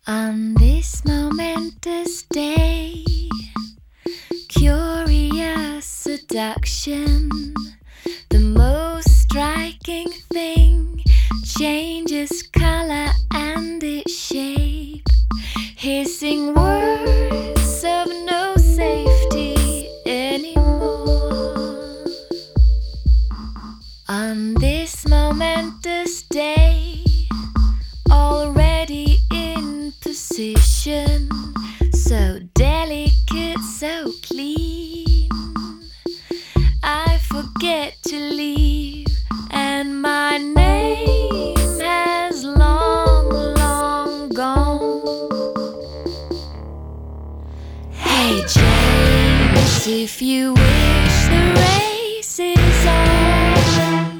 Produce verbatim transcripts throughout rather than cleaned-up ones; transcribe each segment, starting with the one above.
On this momentous day, curious seduction, the most striking thing changes color and its shape, hissing words of no safety anymore. On this momentous day, already in position, so delicate, so clean, I forget to leave, and my name has long, long gone. Hey James, if you wish the race is on.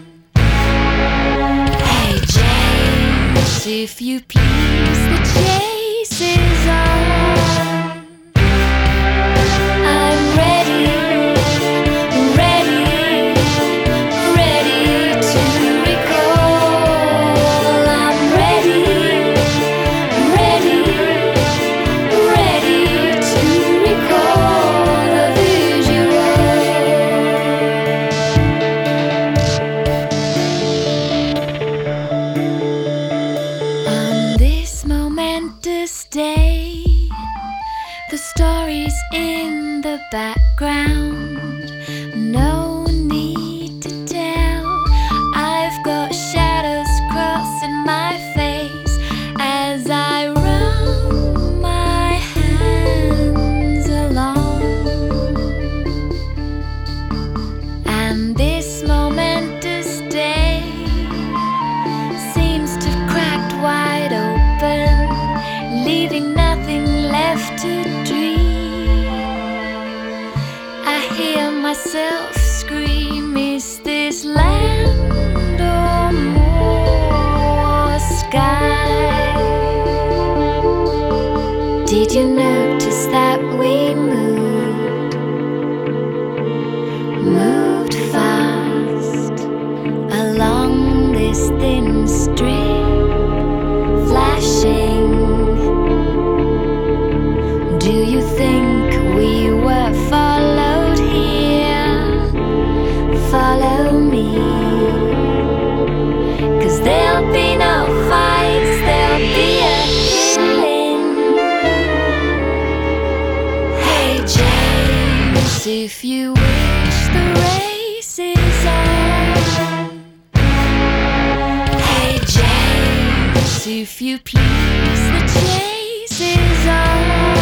Hey James, if you please, the chase is on. I'm ready, ready, ready to recall. I'm ready, ready, ready to recall the visual. On this momentous day, the stories in the background, no need to tell. I've got shadows crossing my face as I run my hands along. And this momentous day seems to have cracked wide open, leaving nothing left to dream. I hear myself scream, is this land or more sky? Did you notice that we moved, moved fast along this thin string, flashing? Do you think we were followed here? Follow me, 'cause there'll be no fights, there'll be a healing. Hey James, if you wish the race is on. Hey James, if you please, the chase is on.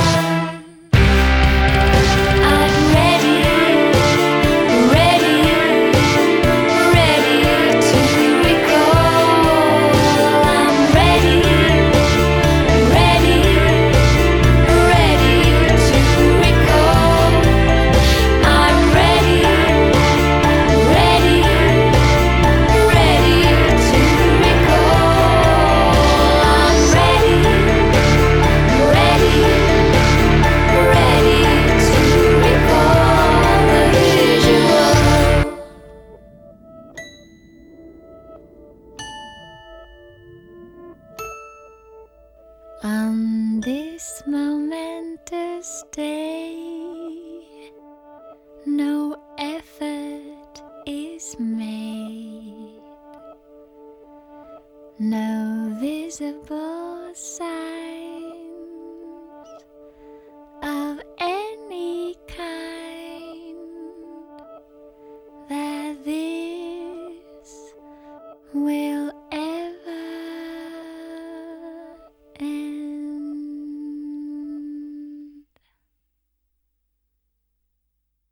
I'm ready, ready, ready to recall. I'm ready, ready, ready to recall. I'm ready, ready, ready to recall. I'm ready, ready, ready to recall the visual. On this momentous day, no effort is made, no visible signs of any kind that this will